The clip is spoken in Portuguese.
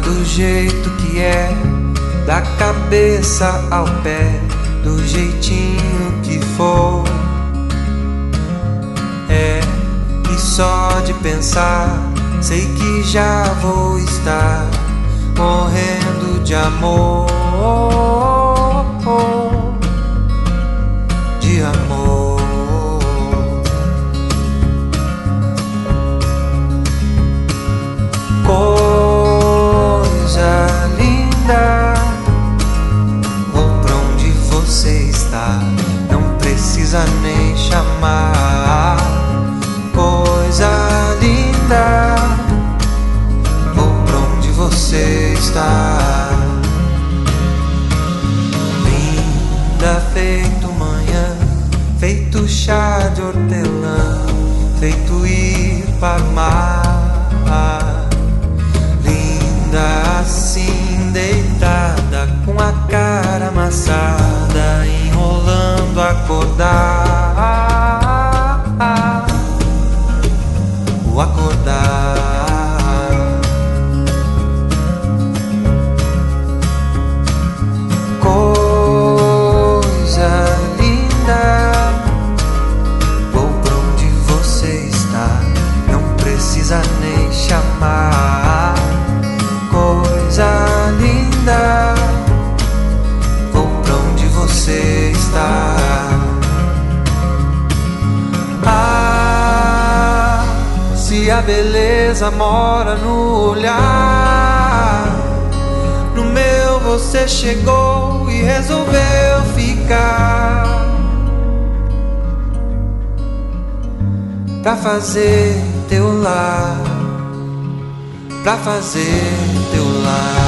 do jeito que é, da cabeça ao pé, do jeitinho que for. É, e só de pensar, sei que já vou estar morrendo de amor, de amor. Coisa linda, vou pra onde você está, não precisa nem chamar. Coisa linda, vou pra onde você está. Linda feito manhã, feito chá de hortelã, feito ir para o mar. Linda assim deitada, com a cara amassada, enrolando acordar. O acordar. Coisa linda, vou pra onde você está, não precisa nem chamar. Coisa linda, vou pra onde você está. Se a beleza mora no olhar, no meu você chegou e resolveu ficar, pra fazer teu lar, pra fazer teu lar.